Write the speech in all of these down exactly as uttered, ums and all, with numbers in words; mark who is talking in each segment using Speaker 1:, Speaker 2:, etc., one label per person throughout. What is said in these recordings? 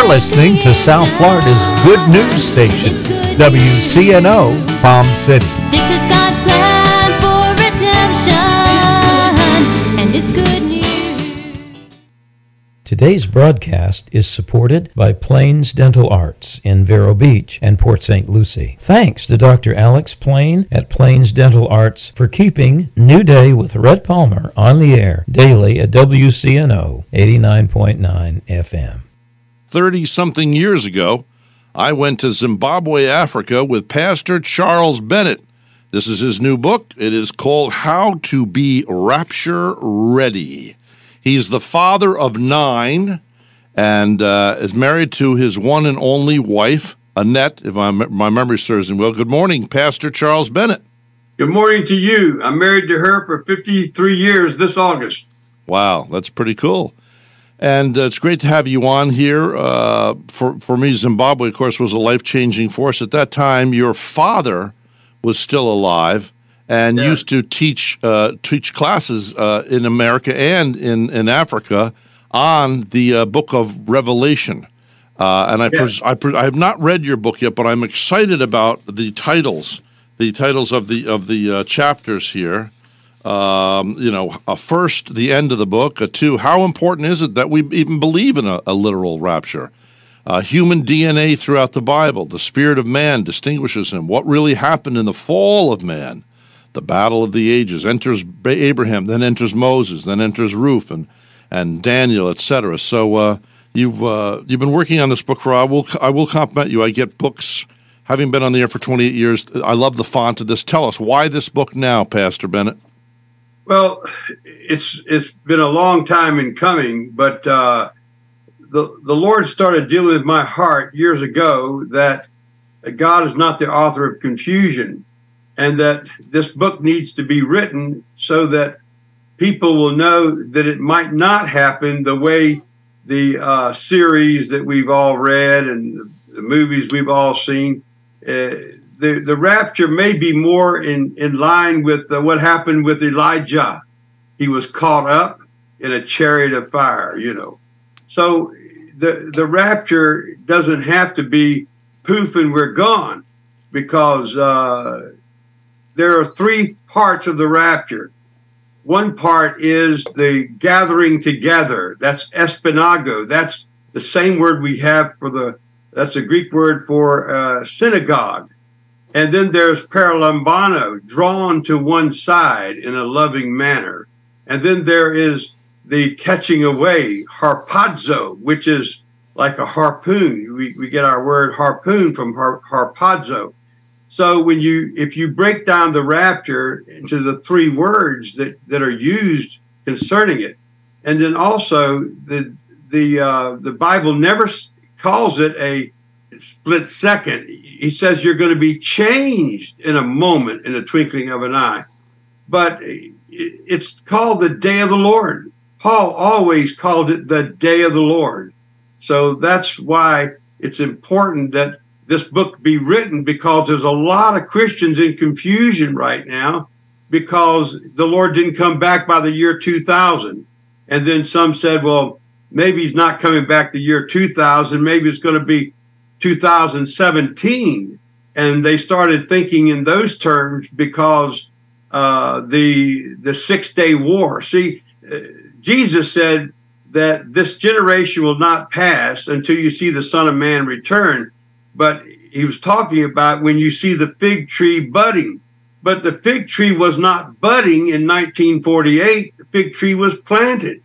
Speaker 1: You're listening to South Florida's good news station, W C N O, Palm City.
Speaker 2: This is God's plan for redemption, and it's good news.
Speaker 1: Today's broadcast is supported by Plains Dental Arts in Vero Beach and Port Saint Lucie. Thanks to Doctor Alex Plain at Plains Dental Arts for keeping New Day with Red Palmer on the air daily at W C N O eighty-nine point nine F M.
Speaker 3: thirty-something years ago, I went to Zimbabwe, Africa with Pastor Charles Bennett. This is his new book. It is called How to Be Rapture Ready. He's the father of nine and uh, is married to his one and only wife, Annette, if my, my memory serves me well. Good morning, Pastor Charles Bennett.
Speaker 4: Good morning to you. I'm married to her for fifty-three years this August.
Speaker 3: Wow, that's pretty cool. And uh, it's great to have you on here. Uh, for, for me, Zimbabwe, of course, was a life-changing force. At that time, your father was still alive and
Speaker 4: yeah.
Speaker 3: used to teach uh, teach classes uh, in America and in, in Africa on the uh, book of Revelation. Uh, and I,
Speaker 4: yeah.
Speaker 3: pres- I, pres- I have not read your book yet, but I'm excited about the titles, the titles of the, of the uh, chapters here. Um, you know, a first, the end of the book. A two, how important is it that we even believe in a, a literal rapture? Uh, human D N A throughout the Bible. The spirit of man distinguishes him. What really happened in the fall of man? The battle of the ages. Enters Abraham, then enters Moses, then enters Ruth and and Daniel, et cetera. So uh, you've uh, you've been working on this book for. I will I will compliment you. I get books. Having been on the air for twenty-eight years, I love the font of this. Tell us why this book now, Pastor Bennett.
Speaker 4: Well, it's it's been a long time in coming, but uh, the the Lord started dealing with my heart years ago that God is not the author of confusion, and that this book needs to be written so that people will know that it might not happen the way the uh, series that we've all read and the movies we've all seen. Uh, The, the rapture may be more in, in line with uh, what happened with Elijah. He was caught up in a chariot of fire, you know. So the, the rapture doesn't have to be poof and we're gone, because uh, there are three parts of the rapture. One part is the gathering together. That's espinago. That's the same word we have for the, that's a Greek word for uh, synagogue. And then there's paralambano, drawn to one side in a loving manner. And then there is the catching away, harpazo, which is like a harpoon. We, we get our word harpoon from har, harpazo. So when you, if you break down the rapture into the three words that, that are used concerning it, and then also the the uh, the Bible never calls it a split second. He says you're going to be changed in a moment, in the twinkling of an eye. But it's called the day of the Lord. Paul always called it the day of the Lord. So that's why it's important that this book be written, because there's a lot of Christians in confusion right now because the Lord didn't come back by the year two thousand. And then some said, well, maybe he's not coming back the year two thousand. Maybe it's going to be two thousand seventeen, and they started thinking in those terms because uh, the the Six-Day War. See, uh, Jesus said that this generation will not pass until you see the Son of Man return. But he was talking about when you see the fig tree budding. But the fig tree was not budding in nineteen forty-eight. The fig tree was planted.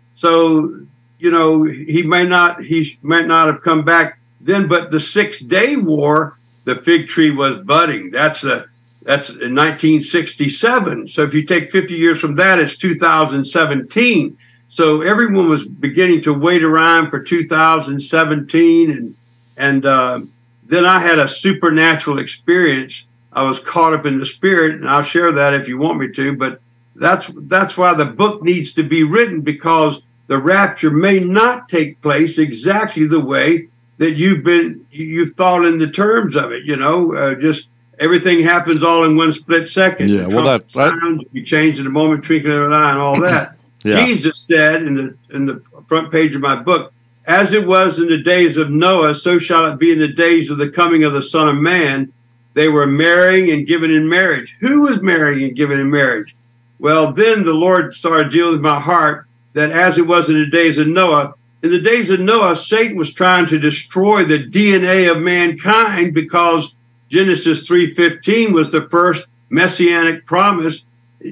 Speaker 4: So, you know, he may not he might not have come back then, but the Six-Day War, the fig tree was budding. That's the that's in nineteen sixty-seven. So if you take fifty years from that, it's two thousand seventeen. So everyone was beginning to wait around for two thousand seventeen, and and uh, then I had a supernatural experience. I was caught up in the spirit, and I'll share that if you want me to. But that's that's why the book needs to be written, because the rapture may not take place exactly the way that you've been, you've thought in the terms of it, you know, uh, just everything happens all in one split second.
Speaker 3: Yeah, well, that, that
Speaker 4: you change in a moment, twinkling of an eye, and all that.
Speaker 3: Yeah.
Speaker 4: Jesus said in the in the front page of my book as it was in the days of Noah, so shall it be in the days of the coming of the Son of Man. They were marrying and giving in marriage. Who was marrying and giving in marriage? Well, then the Lord started dealing with my heart that as it was in the days of Noah, in the days of Noah, Satan was trying to destroy the D N A of mankind because Genesis three fifteen was the first messianic promise.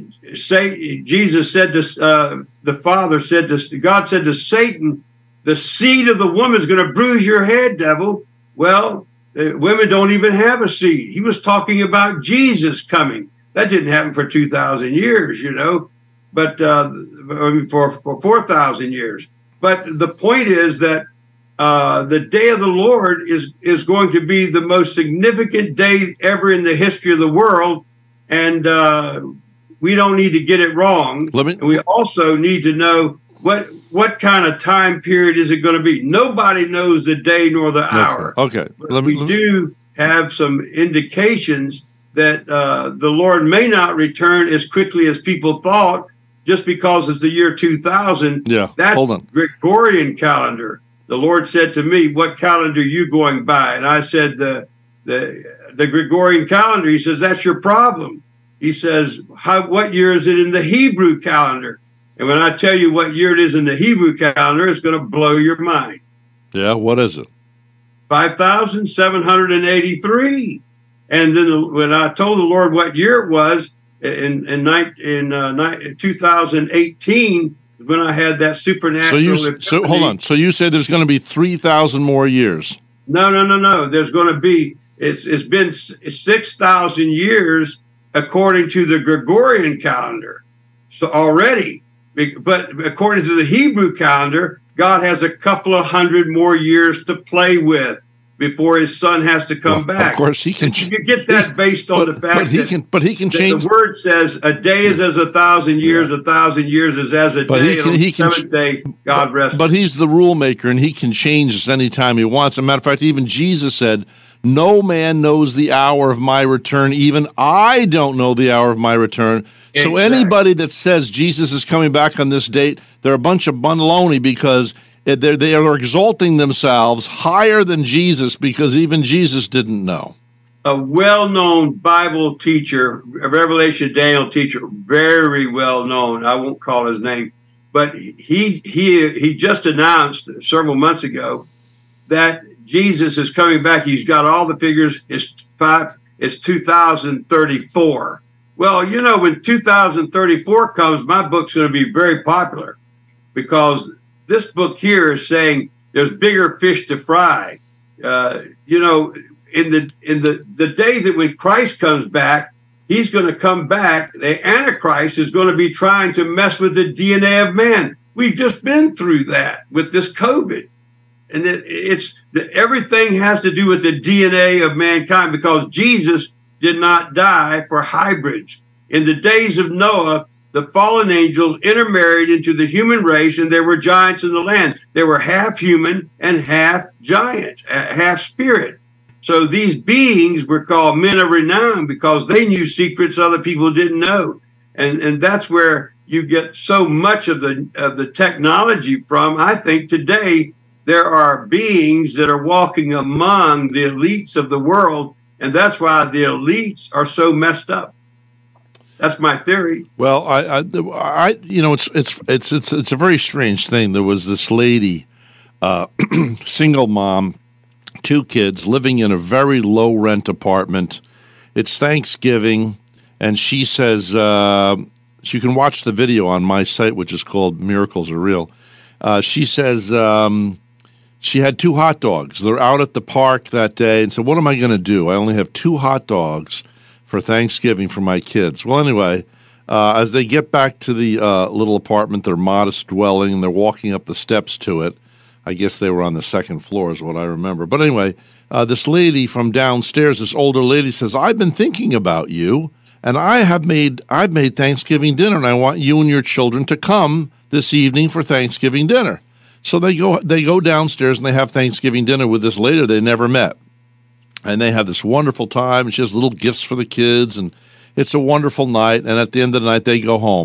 Speaker 4: Say, Jesus said to, uh, the Father said to, God said to Satan, the seed of the woman is going to bruise your head, devil. Well, uh, women don't even have a seed. He was talking about Jesus coming. That didn't happen for two thousand years, you know, but uh, I mean, for, for four thousand years. But the point is that uh, the day of the Lord is, is going to be the most significant day ever in the history of the world. And uh, we don't need to get it wrong.
Speaker 3: Let me,
Speaker 4: and we also need to know what what kind of time period is it going to be. Nobody knows the day nor the hour.
Speaker 3: Okay.
Speaker 4: But
Speaker 3: Let me,
Speaker 4: we
Speaker 3: let me,
Speaker 4: do have some indications that uh, the Lord may not return as quickly as people thought, just because it's the year two thousand.
Speaker 3: Yeah,
Speaker 4: That's
Speaker 3: hold on.
Speaker 4: Gregorian calendar. The Lord said to me, what calendar are you going by? And I said, the the the Gregorian calendar. He says, that's your problem. He says, how, what year is it in the Hebrew calendar? And when I tell you what year it is in the Hebrew calendar, it's going to blow your mind.
Speaker 3: Yeah, what is it?
Speaker 4: five thousand seven hundred eighty-three. And then the, when I told the Lord what year it was, in in, in uh, two thousand eighteen, when I had that supernatural.
Speaker 3: So you
Speaker 4: epiphany.
Speaker 3: so hold on. So you say there's going to be three thousand more years?
Speaker 4: No, no, no, no. There's going to be. It's it's been six thousand years according to the Gregorian calendar. So already, but according to the Hebrew calendar, God has a couple of hundred more years to play with before His Son has to come
Speaker 3: well,
Speaker 4: back.
Speaker 3: Of course, He can.
Speaker 4: You get that based on
Speaker 3: but,
Speaker 4: the fact
Speaker 3: but he
Speaker 4: that,
Speaker 3: can. But He can
Speaker 4: that
Speaker 3: change.
Speaker 4: the Word says a day is as a thousand years,
Speaker 3: Yeah.
Speaker 4: a thousand years is as a
Speaker 3: But
Speaker 4: day.
Speaker 3: he can-
Speaker 4: and on
Speaker 3: he
Speaker 4: the
Speaker 3: can-
Speaker 4: seventh day, God rested.
Speaker 3: But He's the rule maker, and He can change this anytime He wants. As a matter of fact, even Jesus said, "No man knows the hour of my return. Even I don't know the hour of my return." So
Speaker 4: Exactly.
Speaker 3: anybody that says Jesus is coming back on this date, they're a bunch of baloney, because they're, they are exalting themselves higher than Jesus, because even Jesus didn't know.
Speaker 4: A well-known Bible teacher, a Revelation Daniel teacher, very well-known. I won't call his name, but he he he just announced several months ago that Jesus is coming back. He's got all the figures. It's five. It's two thousand thirty-four. Well, you know, when two thousand thirty-four comes, my book's going to be very popular, because this book here is saying there's bigger fish to fry. Uh, you know, in the in the the day that when Christ comes back, He's going to come back. The Antichrist is going to be trying to mess with the D N A of man. We've just been through that with this COVID. And it, it's everything has to do with the D N A of mankind, because Jesus did not die for hybrids. In the days of Noah, the fallen angels intermarried into the human race, and there were giants in the land. They were half human and half giant, half spirit. So these beings were called men of renown because they knew secrets other people didn't know. And, and that's where you get so much of the of the technology from. I think today there are beings that are walking among the elites of the world, and that's why the elites are so messed up. That's my theory.
Speaker 3: Well, I, I, I you know, it's it's it's it's it's a very strange thing. There was this lady, uh, single mom, two kids, living in a very low rent apartment. It's Thanksgiving, and she says uh, you can watch the video on my site, which is called Miracles Are Real. Uh, she says um, she had two hot dogs. They're out at the park that day, and so what am I going to do? I only have two hot dogs for Thanksgiving for my kids. Well, anyway, uh, as they get back to the uh, little apartment, their modest dwelling, and they're walking up the steps to it. I guess they were on the second floor is what I remember. But anyway, uh, this lady from downstairs, this older lady, says, "I've been thinking about you, and I have made I've made Thanksgiving dinner, and I want you and your children to come this evening for Thanksgiving dinner." So they go they go downstairs and they have Thanksgiving dinner with this lady they never met. And they have this wonderful time, and she has little gifts for the kids, and it's a wonderful night. And at the end of the night, they go home.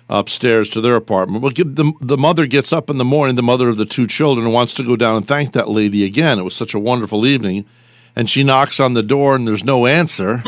Speaker 3: upstairs to their apartment. Well, the, the mother gets up in the morning, the mother of the two children, and wants to go down and thank that lady again. It was such a wonderful evening. And she knocks on the door, and there's no answer.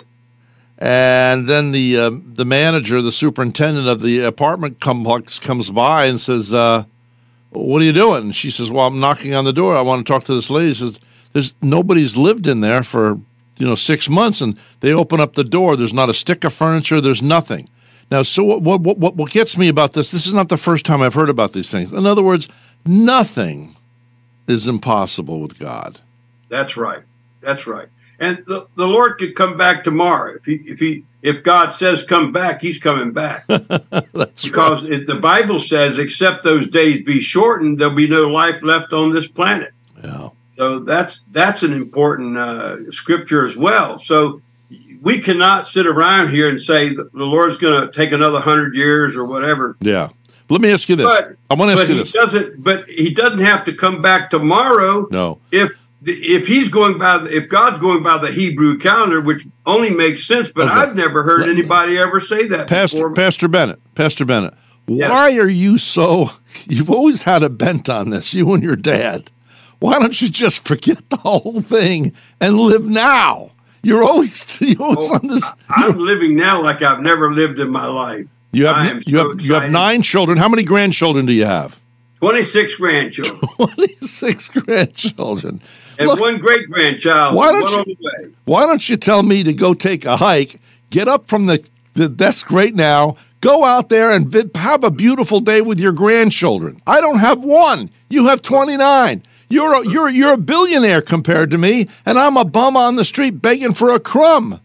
Speaker 3: And then the uh, the manager, the superintendent of the apartment complex comes by and says, uh, what are you doing? And she says, well, I'm knocking on the door. I want to talk to this lady. She says, there's nobody's lived in there for, you know, six months. And they open up the door. There's not a stick of furniture. There's nothing. Now, so what, what, what, what gets me about this, this is not the first time I've heard about these things. In other words, nothing is impossible with God.
Speaker 4: That's right. That's right. And the, the Lord could come back tomorrow. If he, if he, if God says come back, he's coming back.
Speaker 3: That's
Speaker 4: because
Speaker 3: right.
Speaker 4: It, the Bible says, except those days be shortened, there'll be no life left on this planet.
Speaker 3: Yeah.
Speaker 4: So that's that's an important uh, scripture as well. So we cannot sit around here and say that the Lord's going to take another hundred years or whatever.
Speaker 3: Yeah. Let me ask you this.
Speaker 4: But,
Speaker 3: I want to ask
Speaker 4: but
Speaker 3: you
Speaker 4: he
Speaker 3: this.
Speaker 4: Doesn't, but he doesn't have to come back tomorrow.
Speaker 3: No.
Speaker 4: If If he's going by, the, if God's going by the Hebrew calendar, which only makes sense, but
Speaker 3: Okay.
Speaker 4: I've never heard anybody ever say that
Speaker 3: Pastor,
Speaker 4: before.
Speaker 3: Pastor Bennett, Pastor Bennett,
Speaker 4: Yes.
Speaker 3: why are you so, you've always had a bent on this, you and your dad. Why don't you just forget the whole thing and live now? You're always, you're always
Speaker 4: Oh,
Speaker 3: on this.
Speaker 4: I'm living now like I've never lived in my life.
Speaker 3: You
Speaker 4: I
Speaker 3: have,
Speaker 4: am
Speaker 3: you
Speaker 4: so
Speaker 3: have, you have
Speaker 4: excited.
Speaker 3: nine children. How many grandchildren do you have?
Speaker 4: twenty-six grandchildren
Speaker 3: twenty-six grandchildren.
Speaker 4: and
Speaker 3: Look,
Speaker 4: one great grandchild.
Speaker 3: Why don't
Speaker 4: one
Speaker 3: you-
Speaker 4: on the way.
Speaker 3: Why don't you tell me to go take a hike, get up from the, the desk right now, go out there and vi- have a beautiful day with your grandchildren? I don't have one. You have twenty-nine. You're a, you're you're a billionaire compared to me, and I'm a bum on the street begging for a crumb.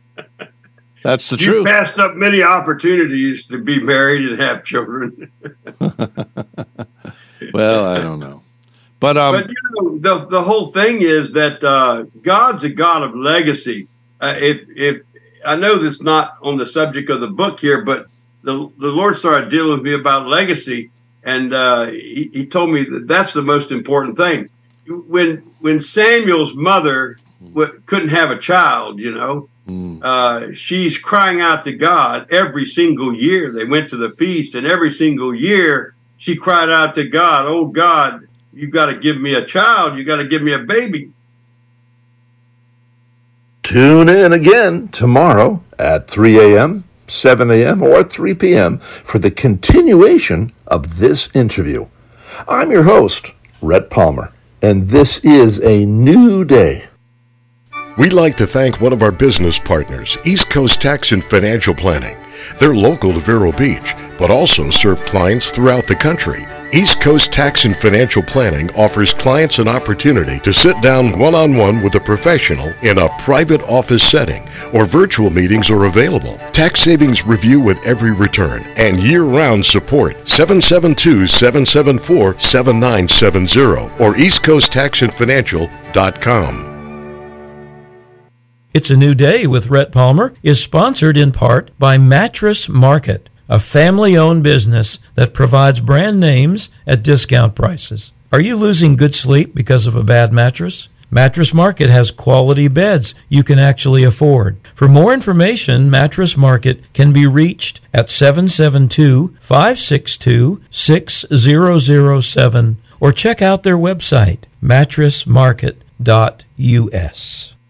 Speaker 3: That's the
Speaker 4: You
Speaker 3: truth.
Speaker 4: passed up many opportunities to be married and have children.
Speaker 3: Well, I don't know, but um,
Speaker 4: But you know, the the whole thing is that uh, God's a God of legacy. Uh, if if I know that's not on the subject of the book here, but the the Lord started dealing with me about legacy, and uh, he, he told me that that's the most important thing. When when Samuel's mother w- couldn't have a child, you know, uh, she's crying out to God every single year. They went to the feast, and every single year she cried out to God, "Oh God, you've got to give me a child. You got to give me a baby."
Speaker 5: Tune in again tomorrow at three a.m., seven a.m., or three p.m. for the continuation of this interview. I'm your host, Rhett Palmer, and this is a new day.
Speaker 6: We'd like to thank one of our business partners, East Coast Tax and Financial Planning. They're local to Vero Beach, but also serve clients throughout the country. East Coast Tax and Financial Planning offers clients an opportunity to sit down one-on-one with a professional in a private office setting, or virtual meetings are available. Tax savings review with every return and year-round support. seven seven two, seven seven four, seven nine seven zero or east coast tax and financial dot com.
Speaker 1: It's a New Day with Rhett Palmer is sponsored in part by Mattress Market, a family-owned business that provides brand names at discount prices. Are you losing good sleep because of a bad mattress? Mattress Market has quality beds you can actually afford. For more information, Mattress Market can be reached at seven seven two, five six two, six zero zero seven or check out their website, mattress market dot u s.